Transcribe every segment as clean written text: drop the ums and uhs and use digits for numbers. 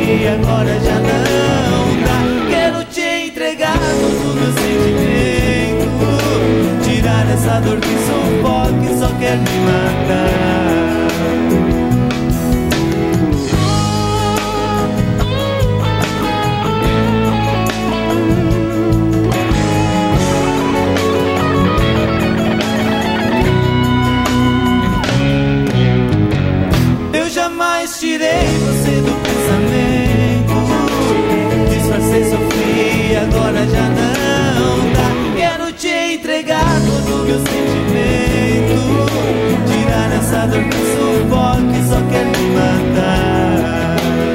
sofri, agora já não dá. Quero te entregar todo o meu sentimento, tirar essa dor que sufoca que só quer me matar. Tirei você do pensamento, disfarcei, sofri, agora já não dá. Quero te entregar todo o meu sentimento, tirar essa dor que sufoca que só quer me matar.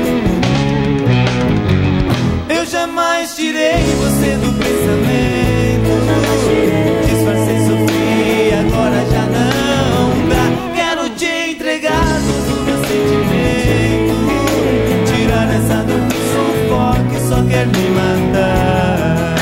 Eu jamais tirei você do pensamento, disfarcei, sofri, agora já não dá. Quero te entregar todo o meu sentimento, tirar essa dor que sufoca que só quer me matar.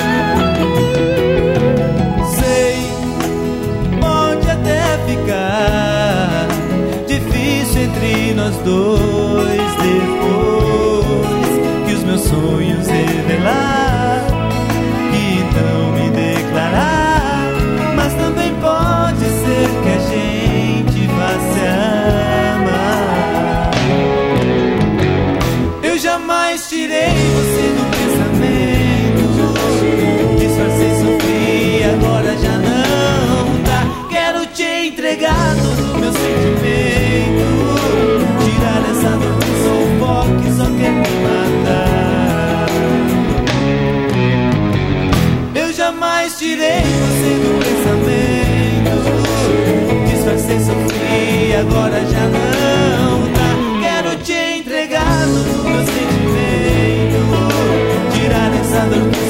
Sei, pode até ficar difícil entre nós dois, depois que os meus sonhos revelar, que não me declarar, mas também pode ser que a gente vá se amar. Eu jamais tirei você do pensamento, disfarcei, sofri, agora já não dá. Quero te entregar todo o meu sentimento, tirar essa dor que sufoca que só quer me matar. Eu jamais tirei você do pensamento, disfarcei, sofri, agora já não dá. Quero te entregar todo o meu sentimento, tirar essa dor que